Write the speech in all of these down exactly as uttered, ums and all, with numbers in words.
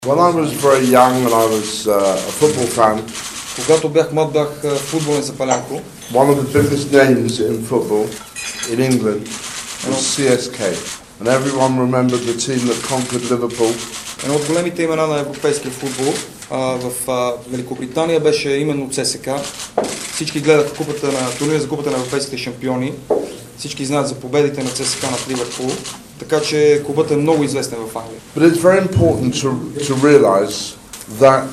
When I was very young and I was uh, a football fan, Когато бях млад, бях футболен запалянко. one of the biggest names in football in England was C S K. And everyone remembered the team that conquered Liverpool. Едно от големите имена на европейския футбол а, в а, Великобритания беше именно С С К. Всички гледаха купата на турнира за купата на европейските шампиони. Всички знаят за победите на С С К над Ливърпул. Така че клубът е много известен в Англия. But it's very important to, to realize that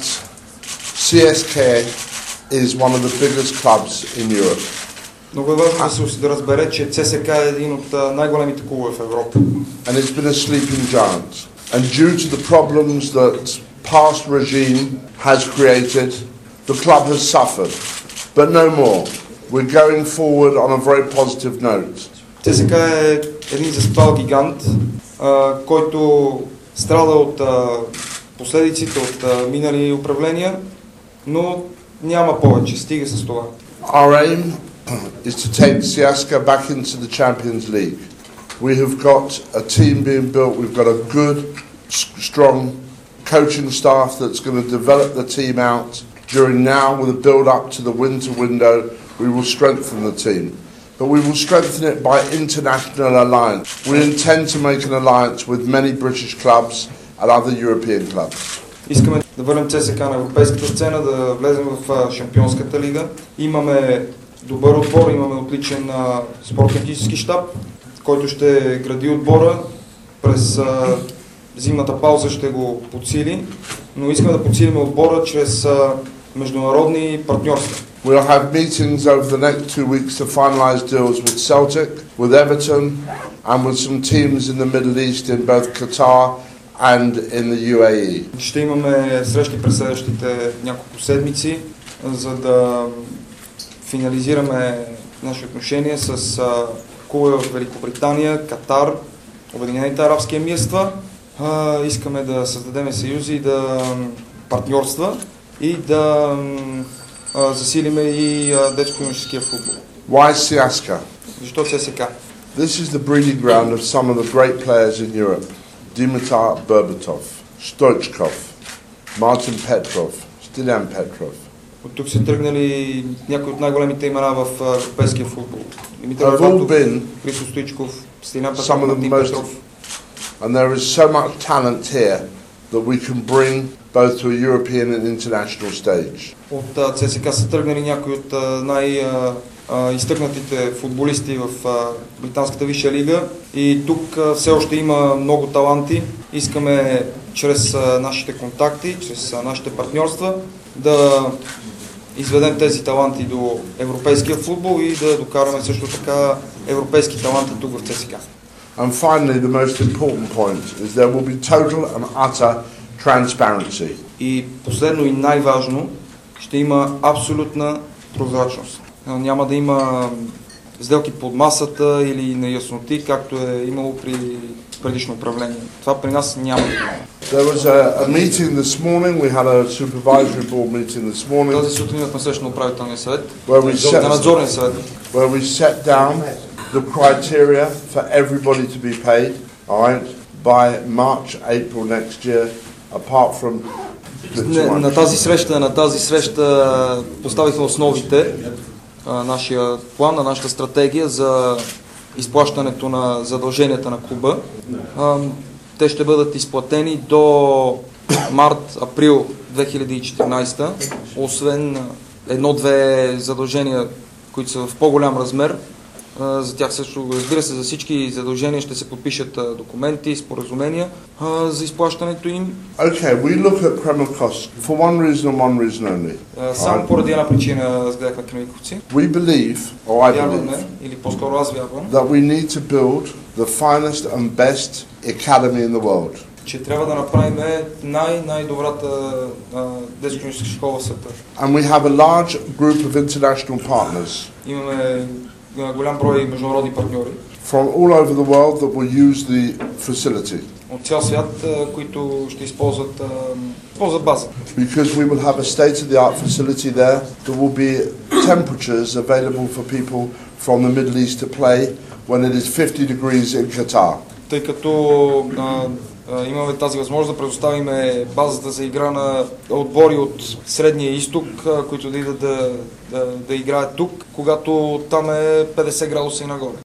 C S K is one of the biggest clubs in Europe. Много е важно да се да разбере, че С С К е един от най-големите клубове в Европа. And it's been a sleeping giant. And due to the problems that past regime has created, the club has suffered. But no more. We're going forward on a very positive note. С С К е един заспал гигант, а, който страда от а, последиците от а, минали управления, но няма повече. Стига с това. Our aim is to take C S K A back into the Champions League. We have got a team being built. We've got a good, strong coaching staff that's going to develop the team out. During now, with a build-up to the winter window, we will strengthen the team. But we will strengthen it by international alliance. We intend to make an alliance with many British clubs and other European clubs. Искаме да върнем С С К на европейската сцена, да влезем в Шампионската лига. Имаме добър отбор, имаме отличен спортно-технически щаб, който ще гради отбора. През а, зимната пауза ще го подсили, но искаме да подсилим отбора чрез а, международни партньорства. We'll have meetings over the next two weeks to finalise deals with Celtic, with Everton, and with some teams in the Middle East in both Qatar and in the U A E. Ще имаме срещи през следващите няколко седмици, за да финализираме наши отношения с клубове в Великобритания, Катар, Обединените арабски емирства. Искаме да създадем съюзи и да партньорства и да засилиме и детско-юношеския футбол. Why C S K A? Защо С С К? This is the breeding ground of some of the great players in Europe. Dimitar Berbatov, Stoichkov, Martin Petrov, Stilan Petrov. От тук са тръгнали някои от най-големите имена в европейския футбол. Димитър Бербатов, Христо Стоичков, Стилян Петров, Мартин Петров. And there is so much talent here that we can bring both to a European and international stage. От С С К са тръгнали някои от най-изтъкнатите футболисти в британската висша лига и тук все още има много таланти. Искаме чрез нашите контакти, чрез нашите партньорства да изведем тези таланти до европейския футбол и да докараме също така европейски таланти тук в С С К. And finally, the most important point is there will be total and utter transparency. И последно и най-важно, ще има абсолютна прозрачност. Няма да има сделки под масата или неясноти, както е имало при предишно управление. Това при нас няма. There was a, a meeting this morning. We had a supervisory board meeting this morning. Тази сутрин имахме среща на управителния съвет, Where we set, на надзорния съвет. where we set down the criteria for everybody to be paid, all right, by March, April next year, apart from На, на тази среща, на тази среща поставихме основите, а, нашия план, на нашата стратегия за изплащането на задълженията на клуба. А, те ще бъдат изплатени до март-април две хиляди и четиринадесета, освен едно-две задължения, които са в по-голям размер. За тях също, разбира се, за всички задължения ще се подпишат документи, споразумения за изплащането им. Okay, we look at Kremlkovsk for one reason and one reason only. Само поради една причина разгледахме Кремиковци. We believe, or I Вярваме, believe, или по-скоро аз вярвам, that we need to build the finest and best academy in the world. че трябва да направим най-най-добрата детско-юношеска школа в света. And we have a large group of international partners. Имаме голям брой международни партньори. From all over the world that will use the facility. От цял свят, които ще използват, използват база. Because we will have a state-of-the-art facility there. There will be temperatures available for people from the Middle East to play when it is fifty degrees in Qatar. Тъй като имаме тази възможност да предоставим базата за игра на отбори от Средния изток, които да идат да, да, да играят тук, когато там е петдесет градуса и нагоре.